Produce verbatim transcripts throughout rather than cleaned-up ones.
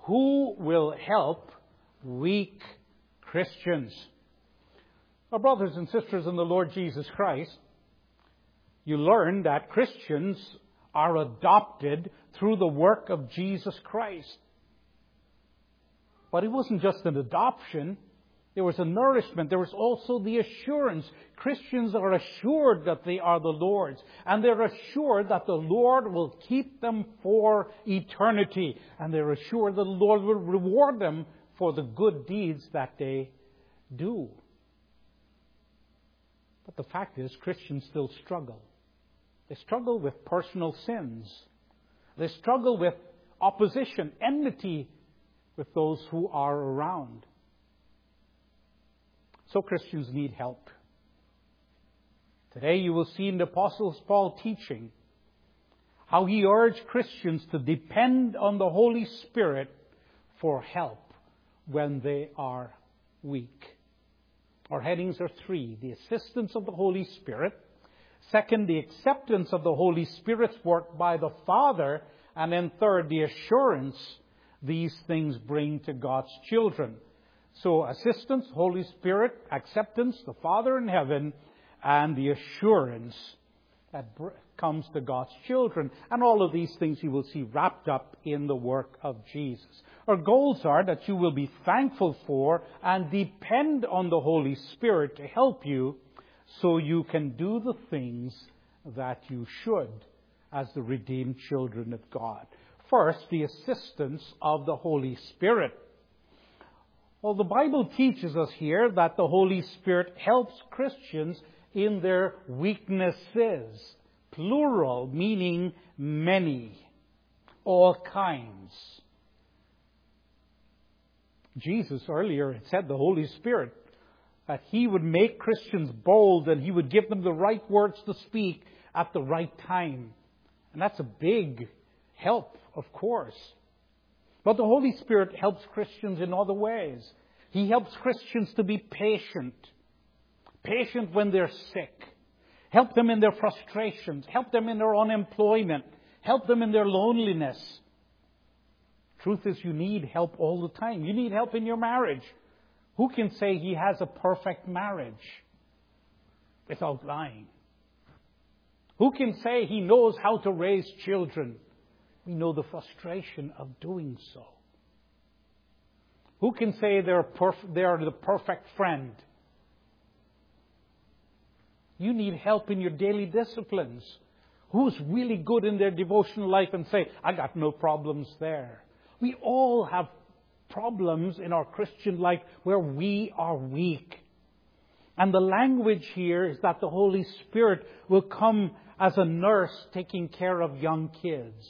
who will help weak Christians? Our brothers and sisters in the Lord Jesus Christ, you learn that Christians are adopted through the work of Jesus Christ. But it wasn't just an adoption. There was a nourishment. There was also the assurance. Christians are assured that they are the Lord's. And they're assured that the Lord will keep them for eternity. And they're assured that the Lord will reward them for the good deeds that they do. But the fact is, Christians still struggle. They struggle with personal sins. They struggle with opposition, enmity with those who are around. So Christians need help. Today you will see in the Apostle Paul teaching how he urged Christians to depend on the Holy Spirit for help when they are weak. Our headings are three: the assistance of the Holy Spirit. Second, the acceptance of the Holy Spirit's work by the Father. And then third, the assurance these things bring to God's children. So assistance, Holy Spirit, acceptance, the Father in heaven, and the assurance that comes to God's children. And all of these things you will see wrapped up in the work of Jesus. Our goals are that you will be thankful for and depend on the Holy Spirit to help you so you can do the things that you should as the redeemed children of God. First, the assistance of the Holy Spirit. Well, the Bible teaches us here that the Holy Spirit helps Christians in their weaknesses. Plural, meaning many, all kinds. Jesus earlier had said the Holy Spirit, that He would make Christians bold and He would give them the right words to speak at the right time. And that's a big help, of course. But the Holy Spirit helps Christians in other ways. He helps Christians to be patient. Patient when they're sick. Help them in their frustrations. Help them in their unemployment. Help them in their loneliness. Truth is, you need help all the time. You need help in your marriage. Who can say he has a perfect marriage without lying? Who can say he knows how to raise children? We know the frustration of doing so. Who can say they're perf- they are the perfect friend? You need help in your daily disciplines. Who's really good in their devotional life and say, I got no problems there? We all have problems in our Christian life where we are weak. And the language here is that the Holy Spirit will come as a nurse taking care of young kids.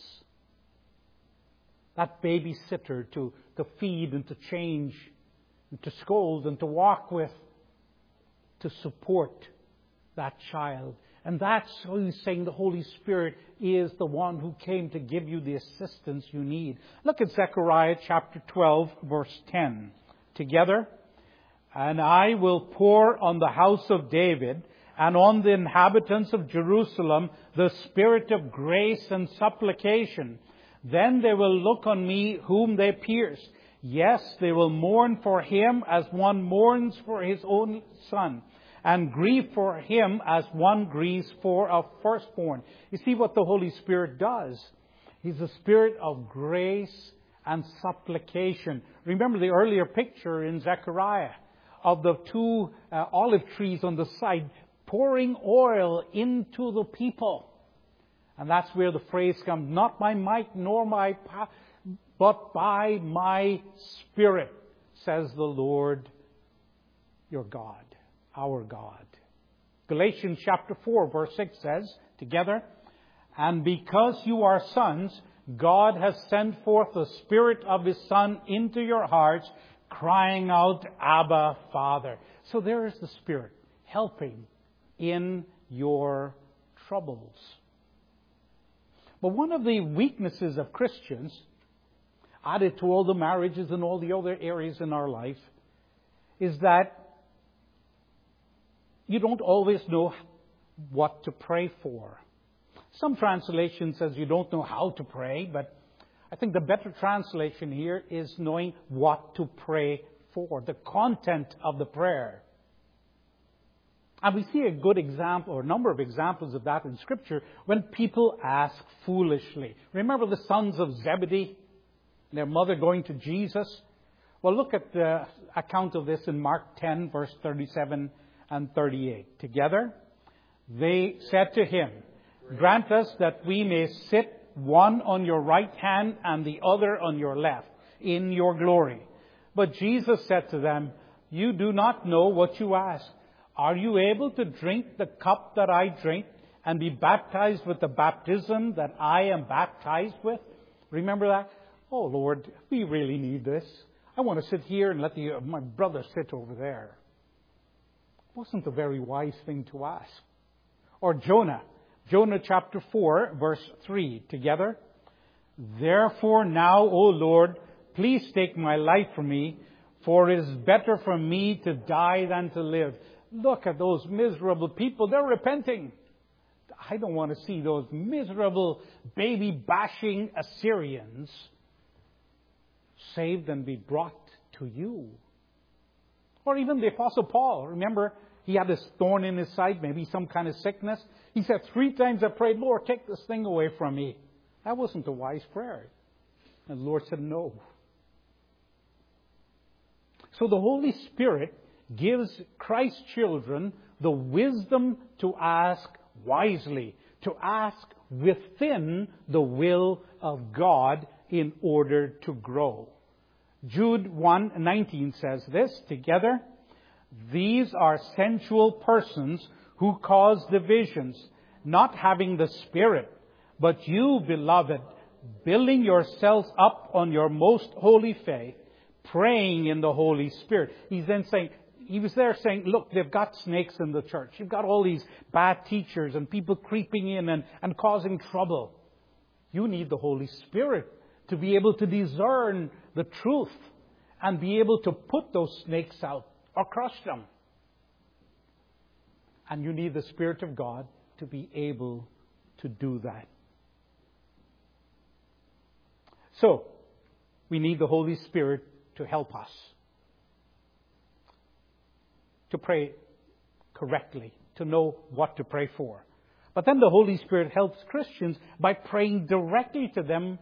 That babysitter to, to feed and to change, and to scold and to walk with, to support that child. And that's why he's saying the Holy Spirit is the one who came to give you the assistance you need. Look at Zechariah chapter twelve, verse ten. Together. And I will pour on the house of David and on the inhabitants of Jerusalem the spirit of grace and supplication. Then they will look on me whom they pierced. Yes, they will mourn for him as one mourns for his own son, and grieve for him as one grieves for a firstborn. You see what the Holy Spirit does. He's a spirit of grace and supplication. Remember the earlier picture in Zechariah of the two uh, olive trees on the side pouring oil into the people. And that's where the phrase comes, not by might nor my power, but by my Spirit, says the Lord your God, our God. Galatians chapter four, verse six says, together, and because you are sons, God has sent forth the Spirit of His Son into your hearts, crying out, Abba, Father. So there is the Spirit helping in your troubles. But one of the weaknesses of Christians, added to all the marriages and all the other areas in our life, is that you don't always know what to pray for. Some translation says you don't know how to pray, but I think the better translation here is knowing what to pray for, the content of the prayer. And we see a good example, or a number of examples of that in Scripture, when people ask foolishly. Remember the sons of Zebedee, their mother going to Jesus? Well, look at the account of this in Mark ten, verse thirty-seven and thirty-eight. Together, they said to him, "Grant us that we may sit one on your right hand and the other on your left, in your glory." But Jesus said to them, "You do not know what you ask. Are you able to drink the cup that I drink and be baptized with the baptism that I am baptized with?" Remember that? "Oh, Lord, we really need this. I want to sit here and let the, my brother sit over there." Wasn't a very wise thing to ask. Or Jonah. Jonah chapter four, verse three. Together. "Therefore now, O Lord, please take my life from me, for it is better for me to die than to live." Look at those miserable people. They're repenting. I don't want to see those miserable, baby-bashing Assyrians saved and be brought to you. Or even the Apostle Paul. Remember, he had this thorn in his side, maybe some kind of sickness. He said, "Three times I prayed, Lord, take this thing away from me." That wasn't a wise prayer. And the Lord said no. So the Holy Spirit gives Christ's children the wisdom to ask wisely, to ask within the will of God in order to grow. Jude one nineteen says this, together, "These are sensual persons who cause divisions, not having the Spirit. But you, beloved, building yourselves up on your most holy faith, praying in the Holy Spirit." He's then saying, he was there saying, look, they've got snakes in the church. You've got all these bad teachers and people creeping in and, and causing trouble. You need the Holy Spirit to be able to discern the truth and be able to put those snakes out or crush them. And you need the Spirit of God to be able to do that. So, we need the Holy Spirit to help us to pray correctly, to know what to pray for. But then the Holy Spirit helps Christians by praying directly to them,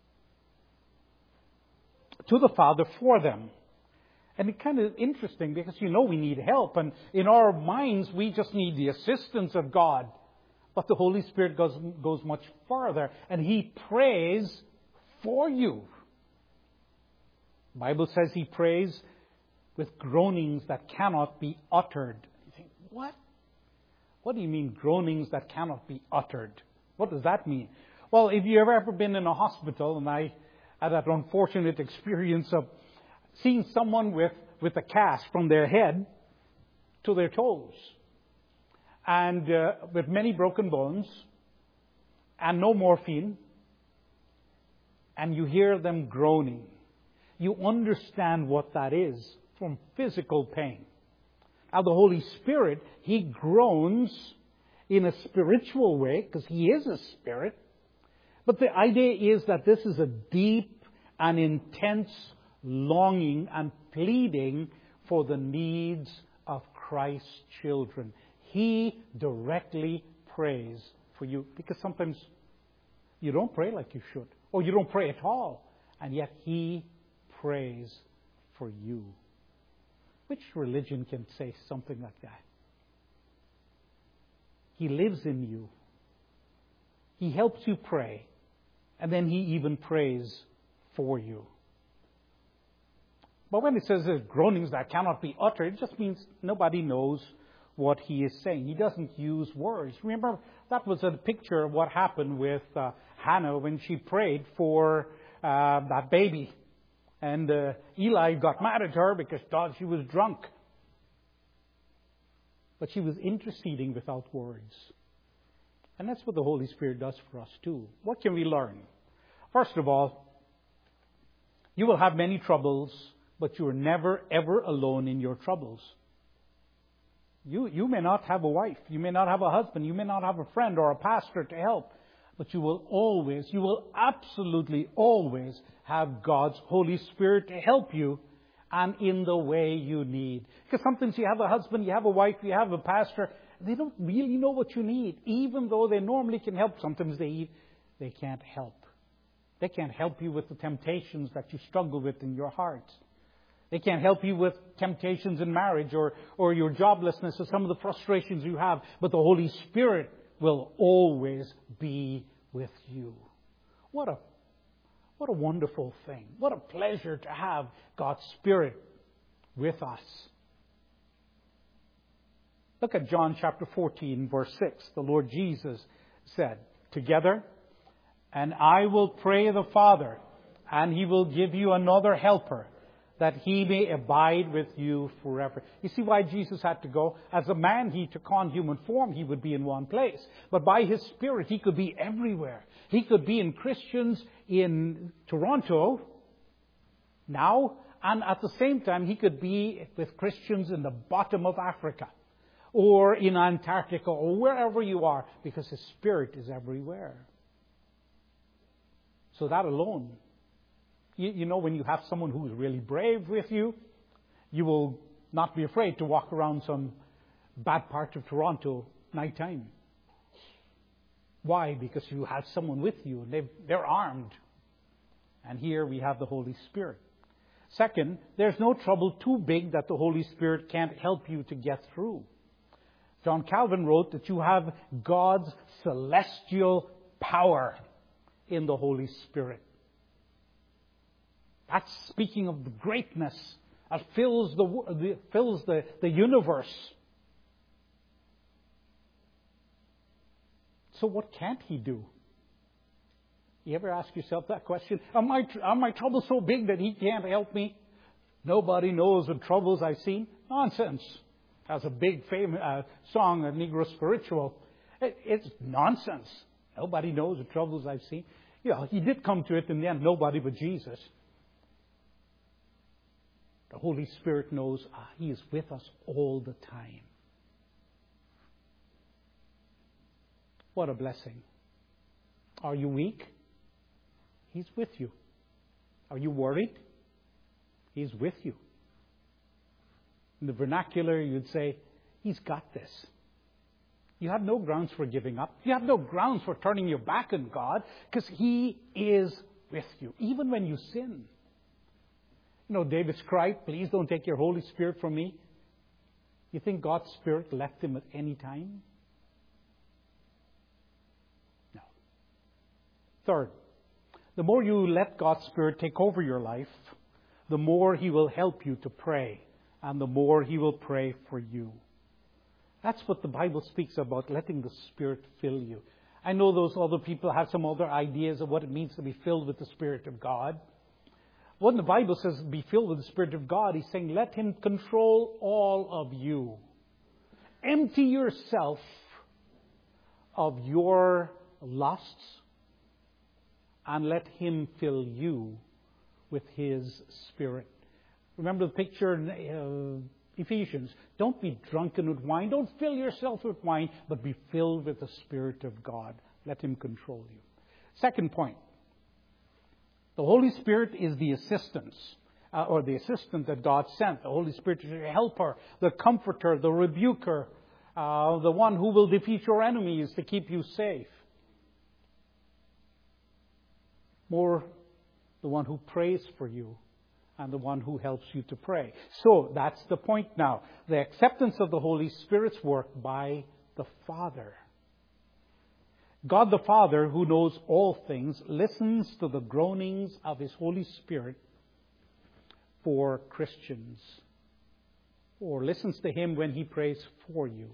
to the Father for them. And it's kind of interesting because you know we need help, and in our minds we just need the assistance of God. But the Holy Spirit goes, goes much farther, and He prays for you. The Bible says He prays with groanings that cannot be uttered. You think, what? What do you mean, groanings that cannot be uttered? What does that mean? Well, if you've ever been in a hospital, and I had that unfortunate experience of seeing someone with, with a cast from their head to their toes, and uh, with many broken bones, and no morphine, and you hear them groaning. You understand what that is from physical pain. Now, the Holy Spirit, He groans in a spiritual way, because He is a spirit. But the idea is that this is a deep and intense longing and pleading for the needs of Christ's children. He directly prays for you, because sometimes you don't pray like you should, or you don't pray at all, and yet He prays for you. Which religion can say something like that? He lives in you. He helps you pray. And then He even prays for you. But when it says there's groanings that cannot be uttered, it just means nobody knows what He is saying. He doesn't use words. Remember, that was a picture of what happened with uh, Hannah when she prayed for uh, that baby. And uh, Eli got mad at her because thought she was drunk. But she was interceding without words. And that's what the Holy Spirit does for us too. What can we learn? First of all, you will have many troubles, but you are never, ever alone in your troubles. You, you may not have a wife. You may not have a husband. You may not have a friend or a pastor to help. But you will always, you will absolutely always have God's Holy Spirit to help you and in the way you need. Because sometimes you have a husband, you have a wife, you have a pastor, they don't really know what you need. Even though they normally can help, sometimes they, they can't help. They can't help you with the temptations that you struggle with in your heart. They can't help you with temptations in marriage or, or your joblessness or some of the frustrations you have. But the Holy Spirit will always be with you. What a, what a wonderful thing. What a pleasure to have God's Spirit with us. Look at John chapter fourteen, verse six. The Lord Jesus said, together, and I will pray the Father, and He will give you another helper, that He may abide with you forever. You see why Jesus had to go? As a man, He took on human form. He would be in one place. But by His Spirit, He could be everywhere. He could be in Christians in Toronto now, and at the same time, He could be with Christians in the bottom of Africa, or in Antarctica, or wherever you are, because His Spirit is everywhere. So that alone, you, you know, when you have someone who is really brave with you, you will not be afraid to walk around some bad part of Toronto nighttime. Why? Because you have someone with you, and they've, they're armed. And here we have the Holy Spirit. Second, there's no trouble too big that the Holy Spirit can't help you to get through. John Calvin wrote that you have God's celestial power in the Holy Spirit. That's speaking of the greatness that fills the, the fills the, the universe. So what can't He do? You ever ask yourself that question? Are my, are my troubles so big that He can't help me? Nobody knows the troubles I've seen. Nonsense. That's a big famous uh, song, a Negro spiritual. It, it's nonsense. Nobody knows the troubles I've seen. You know, He did come to it in the end, nobody but Jesus. The Holy Spirit knows ah, He is with us all the time. What a blessing. Are you weak? He's with you. Are you worried? He's with you. In the vernacular, you'd say, He's got this. You have no grounds for giving up. You have no grounds for turning your back on God, because He is with you, even when you sin. You know, David's cried, please don't take your Holy Spirit from me. You think God's Spirit left him at any time? No. Third, the more you let God's Spirit take over your life, the more He will help you to pray, and the more He will pray for you. That's what the Bible speaks about, letting the Spirit fill you. I know those other people have some other ideas of what it means to be filled with the Spirit of God. When the Bible says be filled with the Spirit of God, He's saying let Him control all of you. Empty yourself of your lusts and let Him fill you with His Spirit. Remember the picture in uh, Ephesians. Don't be drunken with wine. Don't fill yourself with wine, but be filled with the Spirit of God. Let Him control you. Second point. The Holy Spirit is the assistance, uh, or the assistant that God sent. The Holy Spirit is your helper, the comforter, the rebuker, uh, the one who will defeat your enemies to keep you safe. More, the one who prays for you and the one who helps you to pray. So that's the point now. The acceptance of the Holy Spirit's work by the Father. God the Father, who knows all things, listens to the groanings of His Holy Spirit for Christians, or listens to Him when He prays for you.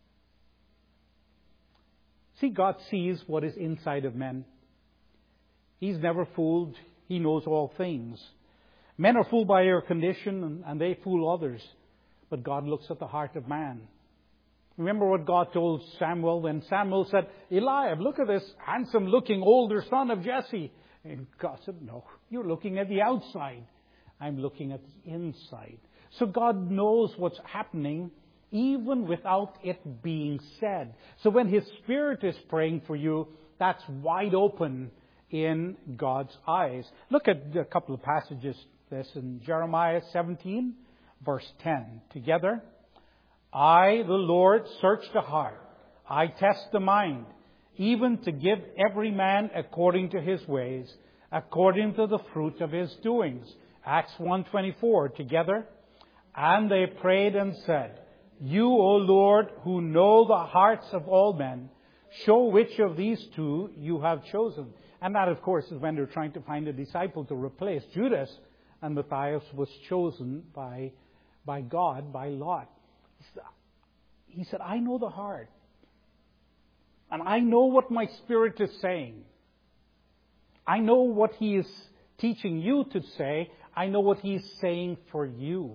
See, God sees what is inside of men. He's never fooled. He knows all things. Men are fooled by their condition, and they fool others. But God looks at the heart of man. Remember what God told Samuel when Samuel said, Eliab, look at this handsome-looking older son of Jesse. And God said, no, you're looking at the outside. I'm looking at the inside. So God knows what's happening even without it being said. So when His Spirit is praying for you, That's wide open in God's eyes. Look at a couple of passages. This in Jeremiah seventeen, verse ten. Together, I, the Lord, search the heart. I test the mind, even to give every man according to his ways, according to the fruit of his doings. Acts one twenty-four. Together, and they prayed and said, You, O Lord, who know the hearts of all men, show which of these two you have chosen. And that, of course, is when they're trying to find a disciple to replace Judas, and Matthias was chosen by, by God, by Lot. He said, I know the heart. And I know what my Spirit is saying. I know what He is teaching you to say. I know what He is saying for you.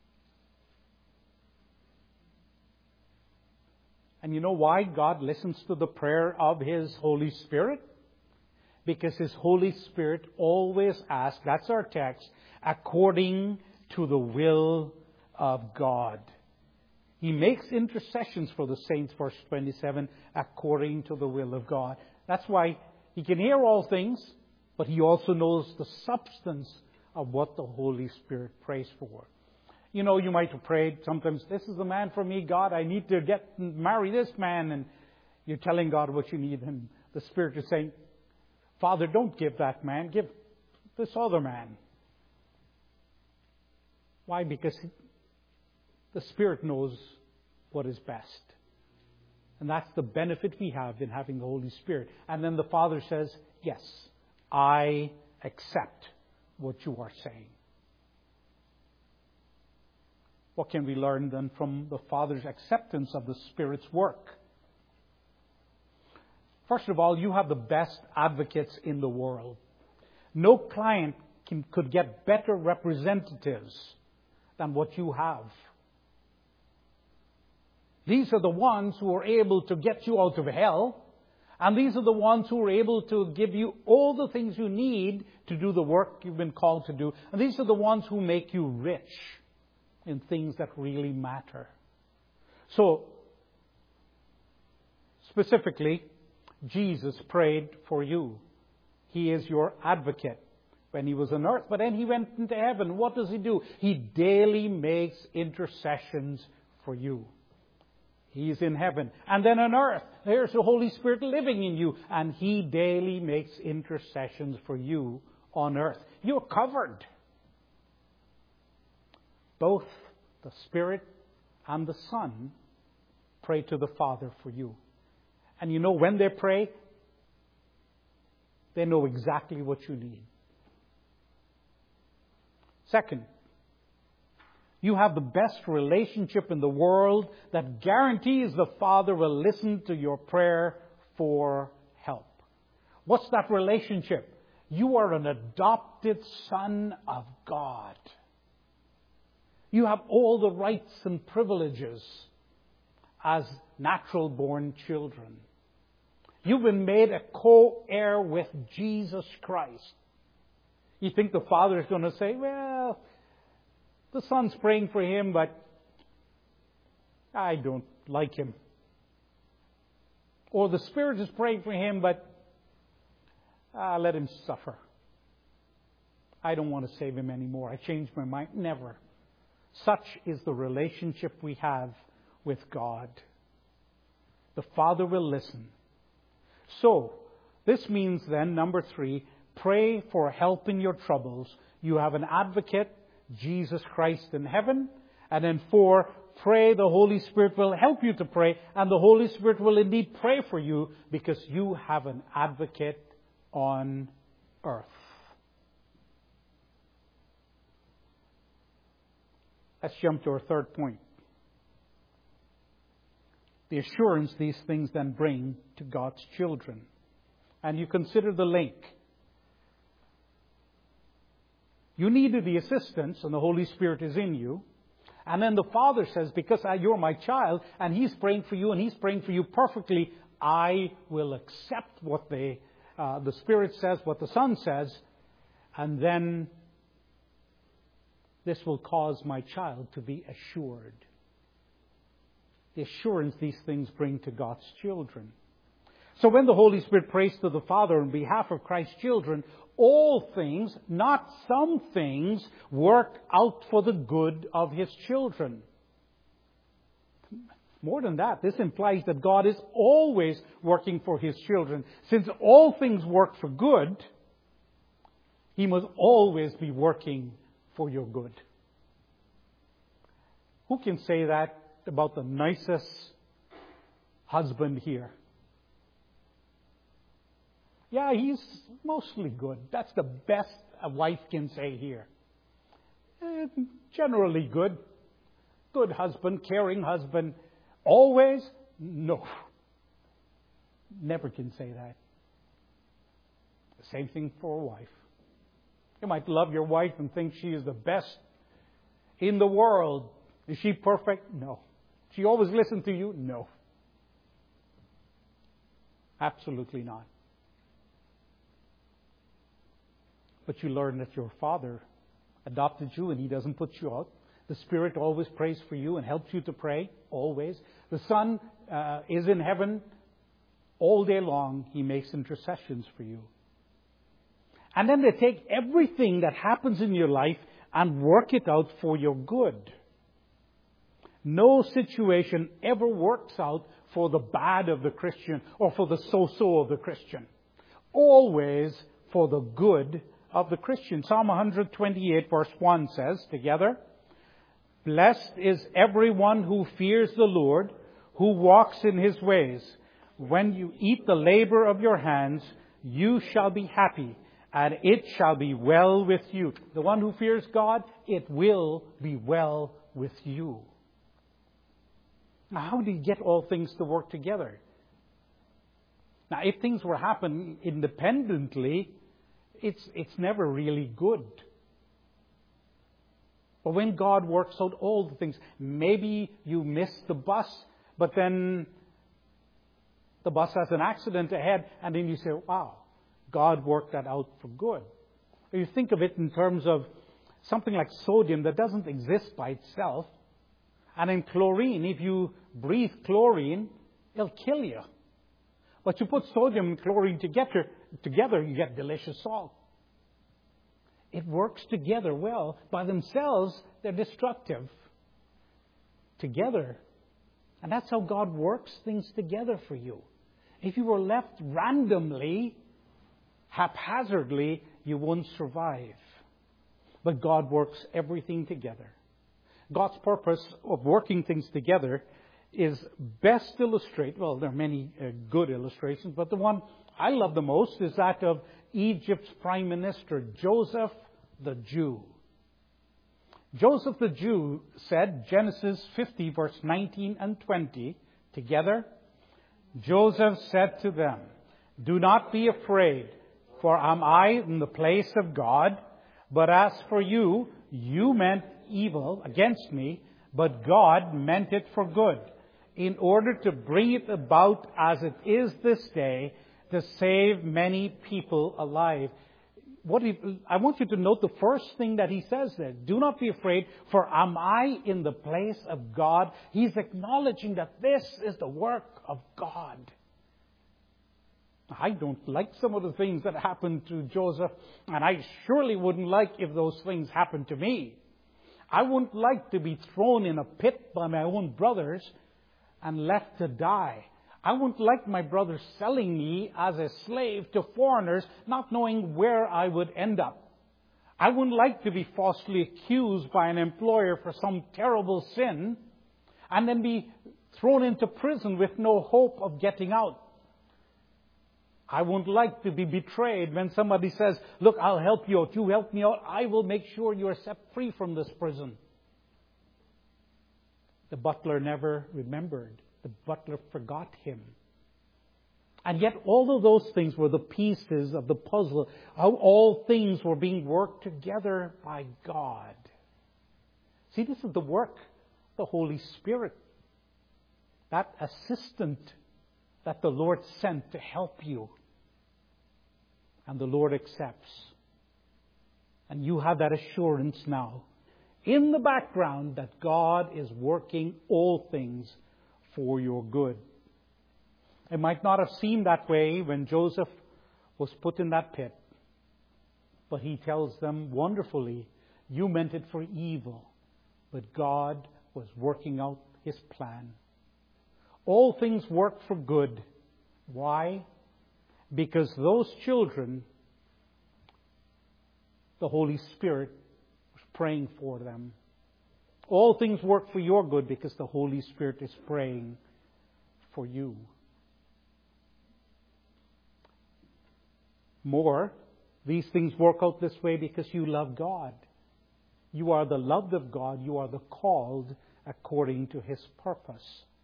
And you know why God listens to the prayer of His Holy Spirit? Because His Holy Spirit always asks, that's our text, according to the will of God. He makes intercessions for the saints, verse twenty-seven, according to the will of God. That's why He can hear all things, but He also knows the substance of what the Holy Spirit prays for. You know, you might have prayed sometimes, this is the man for me, God, I need to get marry this man, and you're telling God what you need, and the Spirit is saying, Father, don't give that man, give this other man. Why? Because the Spirit knows what is best. And that's the benefit we have in having the Holy Spirit. And then the Father says, yes, I accept what you are saying. What can we learn then from the Father's acceptance of the Spirit's work? First of all, you have the best advocates in the world. No client can, could get better representatives than what you have. These are the ones who are able to get you out of hell. And these are the ones who are able to give you all the things you need to do the work you've been called to do. And these are the ones who make you rich in things that really matter. So, specifically, Jesus prayed for you. He is your advocate when He was on earth. But then He went into heaven. What does He do? He daily makes intercessions for you. He is in heaven. And then on earth, there's the Holy Spirit living in you. And He daily makes intercessions for you on earth. You're covered. Both the Spirit and the Son pray to the Father for you. And you know, when they pray, they know exactly what you need. Second, you have the best relationship in the world that guarantees the Father will listen to your prayer for help. What's that relationship? You are an adopted son of God. You have all the rights and privileges as natural-born children. You've been made a co-heir with Jesus Christ. You think the Father is going to say, well, the Son's praying for him, but I don't like him. Or the Spirit is praying for him, but ah, let him suffer. I don't want to save him anymore. I changed my mind. Never. Such is the relationship we have with God. The Father will listen. So, this means then, number three, pray for help in your troubles. You have an advocate, Jesus Christ in heaven. And then four, pray the Holy Spirit will help you to pray. And the Holy Spirit will indeed pray for you because you have an advocate on earth. Let's jump to our third point. The assurance these things then bring to God's children. And you consider the link. You needed the assistance, and the Holy Spirit is in you. And then the Father says, because you're my child, and He's praying for you, and He's praying for you perfectly, I will accept what they, uh, the Spirit says, what the Son says, and then this will cause my child to be assured. The assurance these things bring to God's children. So when the Holy Spirit prays to the Father on behalf of Christ's children, all things, not some things, work out for the good of His children. More than that, this implies that God is always working for His children. Since all things work for good, He must always be working for your good. Who can say that about the nicest husband here? Yeah, he's mostly good. That's the best a wife can say here. Eh, generally good. Good husband, caring husband. Always? No. Never can say that. The same thing for a wife. You might love your wife and think she is the best in the world. Is she perfect? No. She always listens to you? No. Absolutely not. But you learn that your Father adopted you and He doesn't put you out. The Spirit always prays for you and helps you to pray, always. The Son uh, is in heaven all day long. He makes intercessions for you. And then they take everything that happens in your life and work it out for your good. No situation ever works out for the bad of the Christian or for the so-so of the Christian. Always for the good of the Christian. Psalm one twenty-eight verse one says, together, "Blessed is everyone who fears the Lord, who walks in His ways. When you eat the labor of your hands, you shall be happy, and it shall be well with you." The one who fears God, it will be well with you. Now, how do you get all things to work together? Now, if things were happening independently, it's it's never really good. But when God works out all the things, maybe you miss the bus, but then the bus has an accident ahead, and then you say, wow, God worked that out for good. Or you think of it in terms of something like sodium that doesn't exist by itself. And in chlorine, if you breathe chlorine, it'll kill you. But you put sodium and chlorine together, together you get delicious salt. It works together well. By themselves, they're destructive. Together. And that's how God works things together for you. If you were left randomly, haphazardly, you won't survive. But God works everything together. God's purpose of working things together is best illustrated, well, there are many uh, good illustrations, but the one I love the most is that of Egypt's Prime Minister, Joseph the Jew. Joseph the Jew said, Genesis fifty, verse nineteen and twenty, together, Joseph said to them, "Do not be afraid, for am I in the place of God? But as for you, you meant evil against me, but God meant it for good, in order to bring it about as it is this day, to save many people alive." What he, I want you to note the first thing that he says there. Do not be afraid, for am I in the place of God? He's acknowledging that this is the work of God. I don't like some of the things that happened to Joseph, and I surely wouldn't like if those things happened to me. I wouldn't like to be thrown in a pit by my own brothers and left to die. I wouldn't like my brothers selling me as a slave to foreigners, not knowing where I would end up. I wouldn't like to be falsely accused by an employer for some terrible sin and then be thrown into prison with no hope of getting out. I wouldn't like to be betrayed when somebody says, "Look, I'll help you out. You help me out. I will make sure you are set free from this prison." The butler never remembered. The butler forgot him. And yet all of those things were the pieces of the puzzle, how all things were being worked together by God. See, this is the work of the Holy Spirit. That assistant that the Lord sent to help you. And the Lord accepts. And you have that assurance now, in the background, that God is working all things for your good. It might not have seemed that way when Joseph was put in that pit. But he tells them wonderfully, you meant it for evil, but God was working out His plan. All things work for good. Why? Because those children, the Holy Spirit was praying for them. All things work for your good because the Holy Spirit is praying for you. More, these things work out this way because you love God. You are the loved of God. You are the called according to His purpose.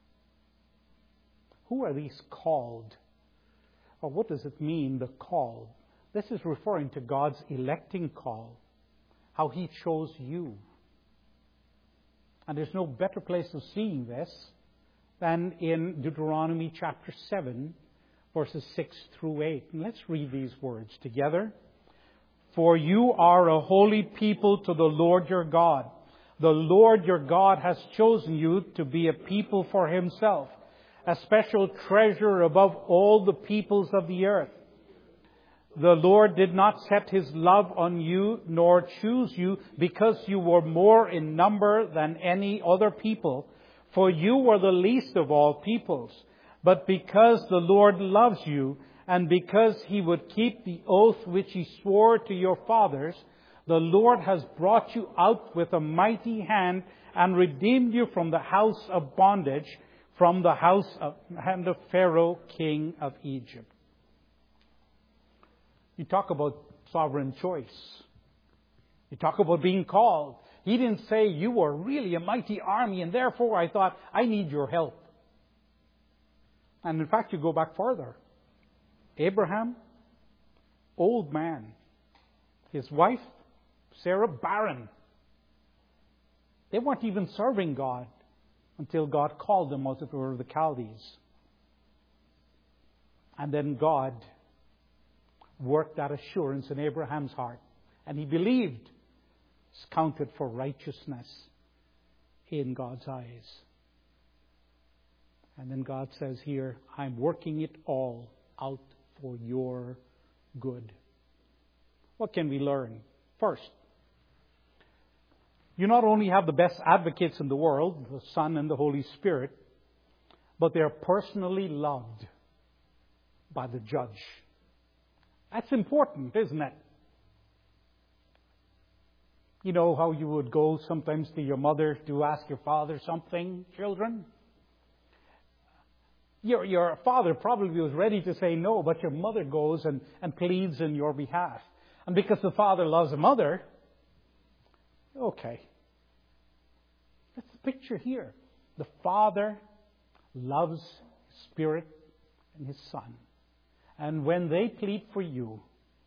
Who are these called? Or what does it mean, the called? This is referring to God's electing call, how He chose you. And there's no better place of seeing this than in Deuteronomy chapter seven, verses six through eight. And let's read these words together. For you are a holy people to the Lord your God. The Lord your God has chosen you to be a people for Himself, a special treasure above all the peoples of the earth. The Lord did not set His love on you, nor choose you, because you were more in number than any other people, for you were the least of all peoples. But because the Lord loves you, and because He would keep the oath which He swore to your fathers, the Lord has brought you out with a mighty hand and redeemed you from the house of bondage, from the house of, hand of Pharaoh, king of Egypt. You talk about sovereign choice. You talk about being called. He didn't say you were really a mighty army and therefore I thought I need your help. And in fact, you go back further. Abraham, old man. His wife, Sarah, barren. They weren't even serving God until God called them out of Ur of the Chaldees. And then God worked that assurance in Abraham's heart. And he believed. It's counted for righteousness in God's eyes. And then God says here, I'm working it all out for your good. What can we learn? First, you not only have the best advocates in the world, the Son and the Holy Spirit, but they are personally loved by the judge. That's important, isn't it? You know how you would go sometimes to your mother to ask your father something, children? Your, your father probably was ready to say no, but your mother goes and, and pleads in your behalf. And because the father loves the mother, okay. That's the picture here. The Father loves His Spirit and His Son. And when they plead for you,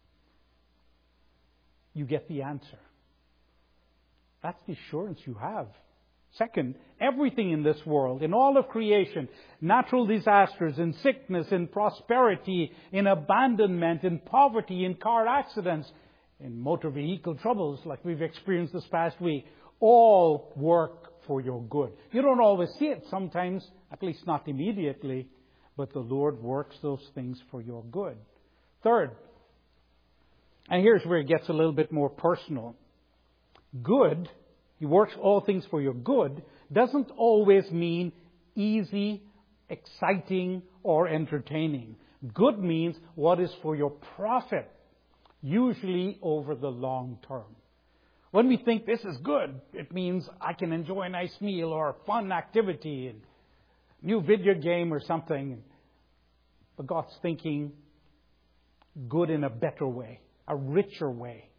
you get the answer. That's the assurance you have. Second, everything in this world, in all of creation, natural disasters, in sickness, in prosperity, in abandonment, in poverty, in car accidents, in motor vehicle troubles like we've experienced this past week, all work for your good. You don't always see it sometimes, at least not immediately, but the Lord works those things for your good. Third, and here's where it gets a little bit more personal. Good, He works all things for your good, doesn't always mean easy, exciting, or entertaining. Good means what is for your profit, usually over the long term. When we think this is good, it means I can enjoy a nice meal or a fun activity, and new video game or something. But God's thinking good in a better way, a richer way.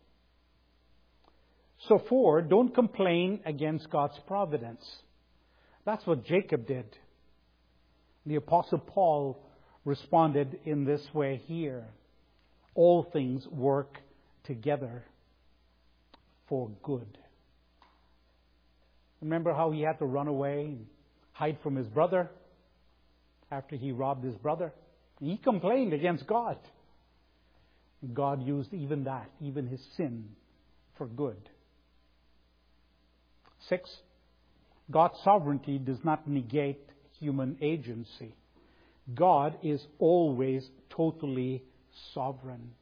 So four, don't complain against God's providence. That's what Jacob did. The Apostle Paul responded in this way here. All things work together for good. Remember how he had to run away and hide from his brother after he robbed his brother? He complained against God. God used even that, even his sin, for good. Six, God's sovereignty does not negate human agency. God is always totally sovereign.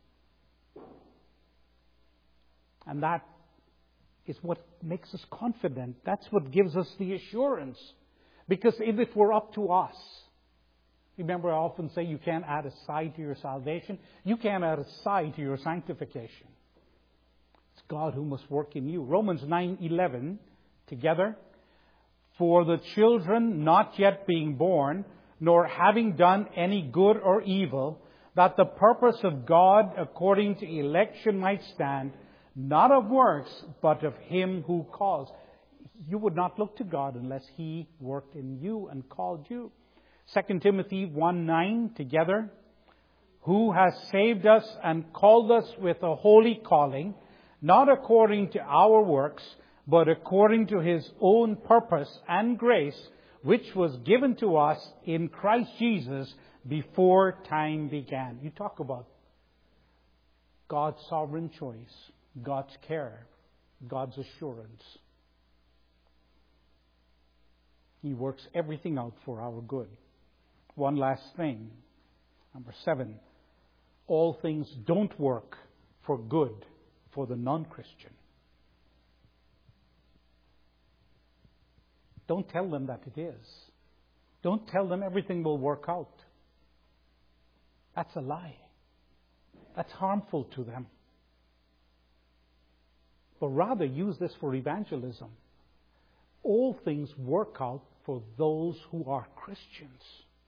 And that is what makes us confident. That's what gives us the assurance. Because if it were up to us, remember I often say you can't add a side to your salvation. You can't add a side to your sanctification. It's God who must work in you. Romans nine eleven, together. For the children not yet being born, nor having done any good or evil, that the purpose of God according to election might stand, not of works, but of Him who calls. You would not look to God unless He worked in you and called you. Second Timothy one nine, together. Who has saved us and called us with a holy calling, not according to our works, but according to His own purpose and grace, which was given to us in Christ Jesus before time began. You talk about God's sovereign choice, God's care, God's assurance. He works everything out for our good. One last thing. Number seven. All things don't work for good for the non-Christian. Don't tell them that it is. Don't tell them everything will work out. That's a lie. That's harmful to them. But rather use this for evangelism. All things work out for those who are Christians.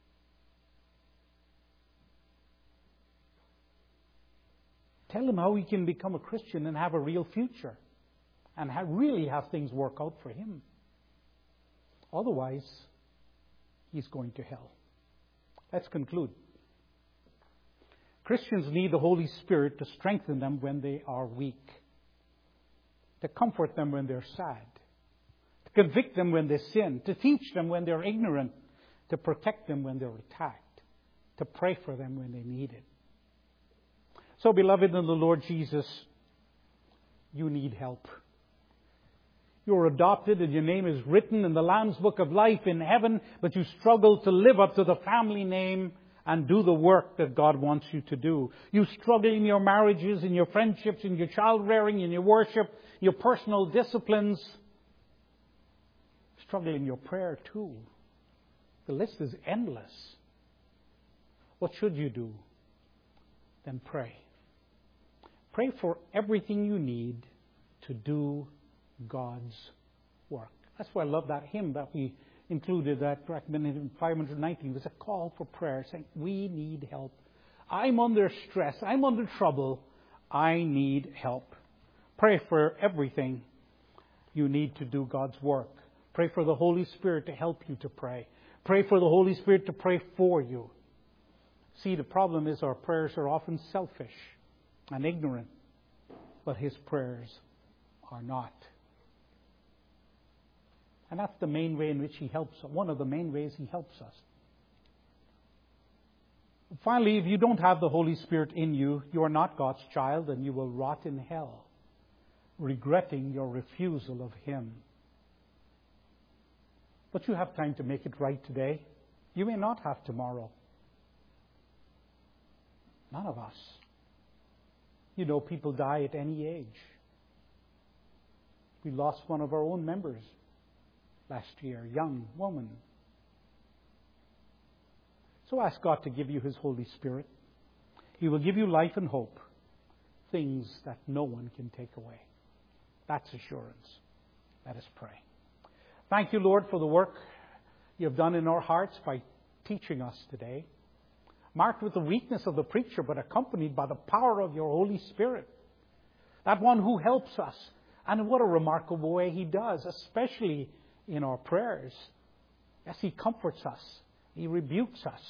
Tell them how he can become a Christian and have a real future. And have, really have things work out for him. Otherwise, he's going to hell. Let's conclude. Christians need the Holy Spirit to strengthen them when they are weak, to comfort them when they're sad, to convict them when they sin, to teach them when they're ignorant, to protect them when they're attacked, to pray for them when they need it. So, beloved in the Lord Jesus, you need help. You're adopted and your name is written in the Lamb's Book of Life in heaven, but you struggle to live up to the family name and do the work that God wants you to do. You struggle in your marriages, in your friendships, in your child rearing, in your worship, your personal disciplines. Struggle in your prayer too. The list is endless. What should you do? Then pray. Pray for everything you need to do God's work. That's why I love that hymn that we included, that recommended in five nineteen. It was a call for prayer, saying, we need help. I'm under stress. I'm under trouble. I need help. Pray for everything you need to do God's work. Pray for the Holy Spirit to help you to pray. Pray for the Holy Spirit to pray for you. See, the problem is our prayers are often selfish and ignorant, but His prayers are not. And that's the main way in which He helps us. One of the main ways He helps us. Finally, if you don't have the Holy Spirit in you, you are not God's child and you will rot in hell, regretting your refusal of Him. But you have time to make it right today. You may not have tomorrow. None of us. You know, people die at any age. We lost one of our own members last year, young woman. So ask God to give you His Holy Spirit. He will give you life and hope, things that no one can take away. That's assurance. Let us pray. Thank you, Lord, for the work you have done in our hearts by teaching us today, marked with the weakness of the preacher, but accompanied by the power of your Holy Spirit, that one who helps us. And what a remarkable way He does, especially in our prayers. Yes, He comforts us. He rebukes us.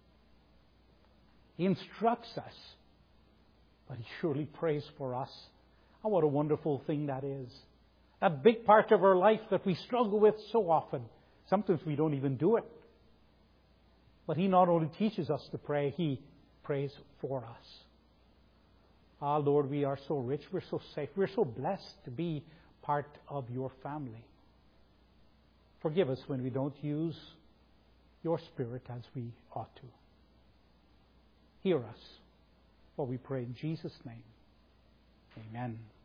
He instructs us. But He surely prays for us. And what a wonderful thing that is. That big part of our life that we struggle with so often. Sometimes we don't even do it. But He not only teaches us to pray, He prays for us. Ah, Lord, we are so rich, we're so safe, we're so blessed to be part of your family. Forgive us when we don't use your Spirit as we ought to. hear us. For we pray in Jesus' name. Amen.